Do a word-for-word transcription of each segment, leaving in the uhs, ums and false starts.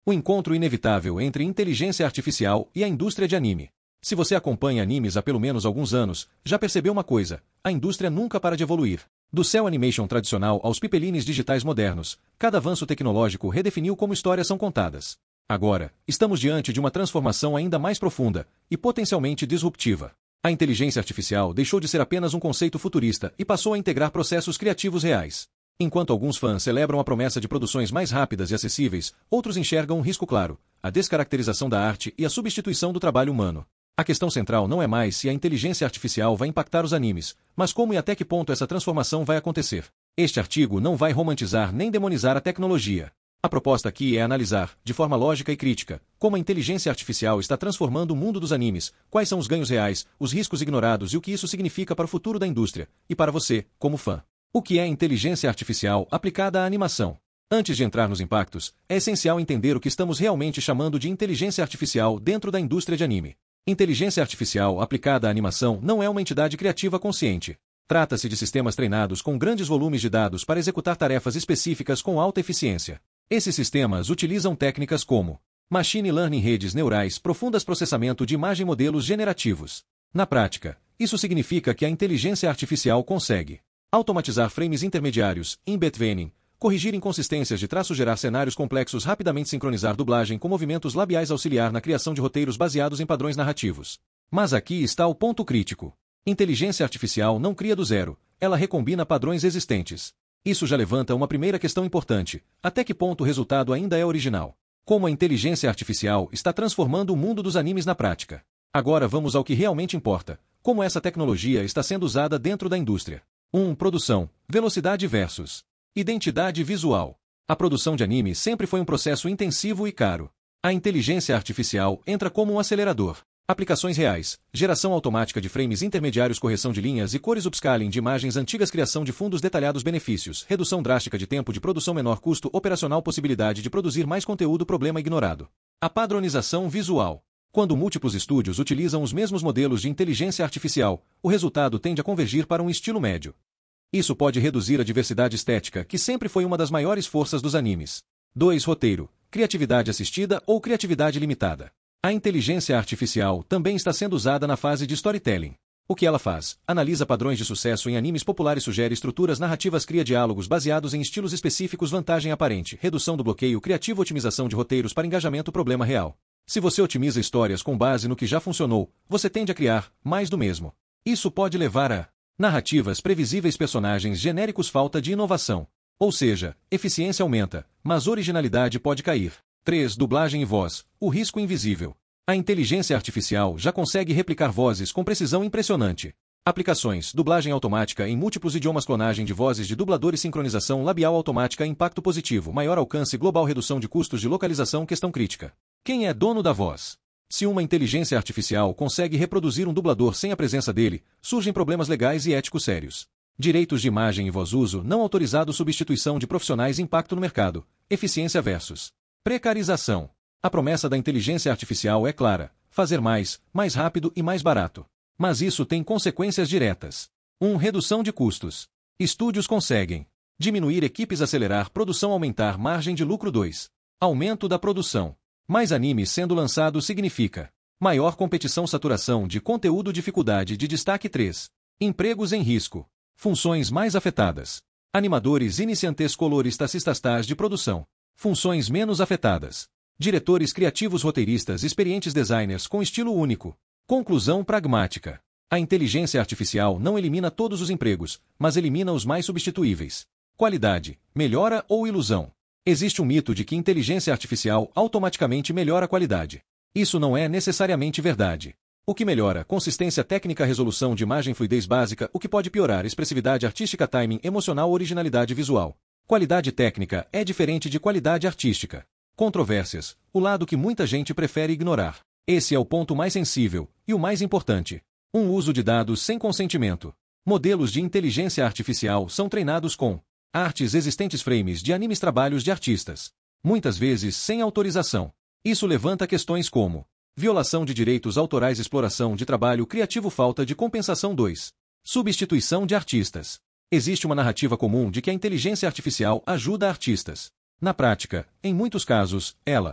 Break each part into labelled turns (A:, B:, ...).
A: O encontro inevitável entre inteligência artificial e a indústria de anime. Se você acompanha animes há pelo menos alguns anos, já percebeu uma coisa: a indústria nunca para de evoluir. Do cel animation tradicional aos pipelines digitais modernos, cada avanço tecnológico redefiniu como histórias são contadas. Agora, estamos diante de uma transformação ainda mais profunda e potencialmente disruptiva. A inteligência artificial deixou de ser apenas um conceito futurista e passou a integrar processos criativos reais. Enquanto alguns fãs celebram a promessa de produções mais rápidas e acessíveis, outros enxergam um risco claro: a descaracterização da arte e a substituição do trabalho humano. A questão central não é mais se a inteligência artificial vai impactar os animes, mas como e até que ponto essa transformação vai acontecer. Este artigo não vai romantizar nem demonizar a tecnologia. A proposta aqui é analisar, de forma lógica e crítica, como a inteligência artificial está transformando o mundo dos animes, quais são os ganhos reais, os riscos ignorados e o que isso significa para o futuro da indústria, e para você, como fã. O que é inteligência artificial aplicada à animação? Antes de entrar nos impactos, é essencial entender o que estamos realmente chamando de inteligência artificial dentro da indústria de anime. Inteligência artificial aplicada à animação não é uma entidade criativa consciente. Trata-se de sistemas treinados com grandes volumes de dados para executar tarefas específicas com alta eficiência. Esses sistemas utilizam técnicas como Machine Learning, redes neurais profundas, processamento de imagem, modelos generativos. Na prática, isso significa que a inteligência artificial consegue automatizar frames intermediários, embed training, corrigir inconsistências de traço, gerar cenários complexos, rapidamente sincronizar dublagem com movimentos labiais, auxiliar na criação de roteiros baseados em padrões narrativos. Mas aqui está o ponto crítico. Inteligência artificial não cria do zero, ela recombina padrões existentes. Isso já levanta uma primeira questão importante: até que ponto o resultado ainda é original? Como a inteligência artificial está transformando o mundo dos animes na prática? Agora vamos ao que realmente importa: como essa tecnologia está sendo usada dentro da indústria. um. Produção, velocidade versus identidade visual. A produção de anime sempre foi um processo intensivo e caro. A inteligência artificial entra como um acelerador. Aplicações reais, geração automática de frames intermediários, correção de linhas e cores, upscaling de imagens antigas, criação de fundos detalhados, benefícios, redução drástica de tempo de produção, menor custo operacional, possibilidade de produzir mais conteúdo, problema ignorado. A padronização visual. Quando múltiplos estúdios utilizam os mesmos modelos de inteligência artificial, o resultado tende a convergir para um estilo médio. Isso pode reduzir a diversidade estética, que sempre foi uma das maiores forças dos animes. dois. Roteiro, criatividade assistida ou criatividade limitada. A inteligência artificial também está sendo usada na fase de storytelling. O que ela faz? Analisa padrões de sucesso em animes populares, sugere estruturas narrativas, cria diálogos baseados em estilos específicos, vantagem aparente, redução do bloqueio criativo, otimização de roteiros para engajamento, problema real. Se você otimiza histórias com base no que já funcionou, você tende a criar mais do mesmo. Isso pode levar a narrativas previsíveis, personagens genéricos, falta de inovação. Ou seja, eficiência aumenta, mas originalidade pode cair. três. Dublagem e voz, o risco invisível. A inteligência artificial já consegue replicar vozes com precisão impressionante. Aplicações: dublagem automática em múltiplos idiomas, clonagem de vozes de dubladores, sincronização labial automática, impacto positivo, maior alcance global, redução de custos de localização. Questão crítica: quem é dono da voz? Se uma inteligência artificial consegue reproduzir um dublador sem a presença dele, surgem problemas legais e éticos sérios. Direitos de imagem e voz, uso não autorizado, substituição de profissionais, impacto no mercado, eficiência versus precarização. A promessa da inteligência artificial é clara: fazer mais, mais rápido e mais barato. Mas isso tem consequências diretas. um. Redução de custos. Estúdios conseguem diminuir equipes, acelerar produção, aumentar margem de lucro. dois. Aumento da produção. Mais animes sendo lançados significa maior competição, saturação de conteúdo, dificuldade de destaque. três. Empregos em risco. Funções mais afetadas. Animadores iniciantes, coloristas, cistastas de produção. Funções menos afetadas. Diretores criativos, roteiristas, experientes, designers com estilo único. Conclusão pragmática: a inteligência artificial não elimina todos os empregos, mas elimina os mais substituíveis. Qualidade: melhora ou ilusão? Existe um mito de que inteligência artificial automaticamente melhora a qualidade. Isso não é necessariamente verdade. O que melhora: consistência técnica, resolução de imagem, fluidez básica. O que pode piorar: expressividade artística, timing emocional, originalidade visual. Qualidade técnica é diferente de qualidade artística. Controvérsias: o lado que muita gente prefere ignorar. Esse é o ponto mais sensível, e o mais importante. um. Uso de dados sem consentimento. Modelos de inteligência artificial são treinados com artes existentes, frames de animes, trabalhos de artistas. Muitas vezes sem autorização. Isso levanta questões como violação de direitos autorais, exploração de trabalho criativo, falta de compensação. dois. Substituição de artistas. Existe uma narrativa comum de que a inteligência artificial ajuda artistas. Na prática, em muitos casos, ela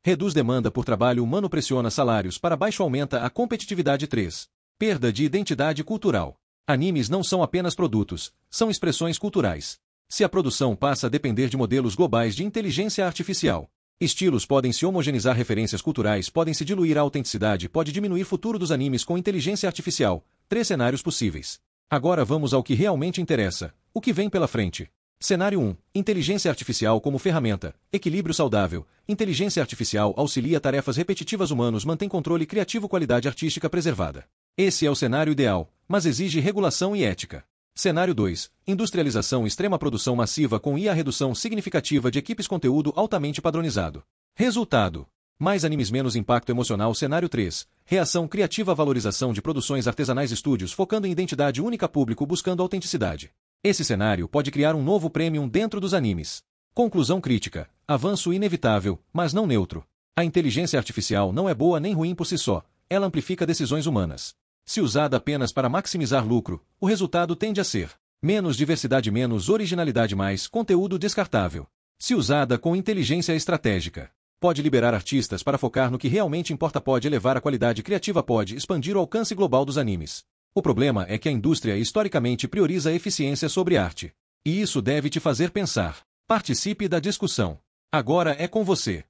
A: Reduz demanda por trabalho humano, pressiona salários para baixo, aumenta a competitividade. três. Perda de identidade cultural. Animes não são apenas produtos, são expressões culturais. Se a produção passa a depender de modelos globais de inteligência artificial, estilos podem se homogeneizar, referências culturais podem se diluir, a autenticidade pode diminuir. Futuro dos animes com inteligência artificial. Três cenários possíveis. Agora vamos ao que realmente interessa, o que vem pela frente. Cenário um. Inteligência artificial como ferramenta. Equilíbrio saudável. Inteligência artificial auxilia tarefas repetitivas, humanos mantém controle criativo, qualidade artística preservada. Esse é o cenário ideal, mas exige regulação e ética. Cenário dois. Industrialização extrema, produção massiva com I A, redução significativa de equipes, conteúdo altamente padronizado. Resultado: mais animes, menos impacto emocional. Cenário três. Reação criativa, valorização de produções artesanais, estúdios focando em identidade única, público buscando autenticidade. Esse cenário pode criar um novo premium dentro dos animes. Conclusão crítica: avanço inevitável, mas não neutro. A inteligência artificial não é boa nem ruim por si só, ela amplifica decisões humanas. Se usada apenas para maximizar lucro, o resultado tende a ser menos diversidade, menos originalidade, mais conteúdo descartável. Se usada com inteligência estratégica, pode liberar artistas para focar no que realmente importa, pode elevar a qualidade criativa, pode expandir o alcance global dos animes. O problema é que a indústria historicamente prioriza a eficiência sobre arte. E isso deve te fazer pensar. Participe da discussão. Agora é com você.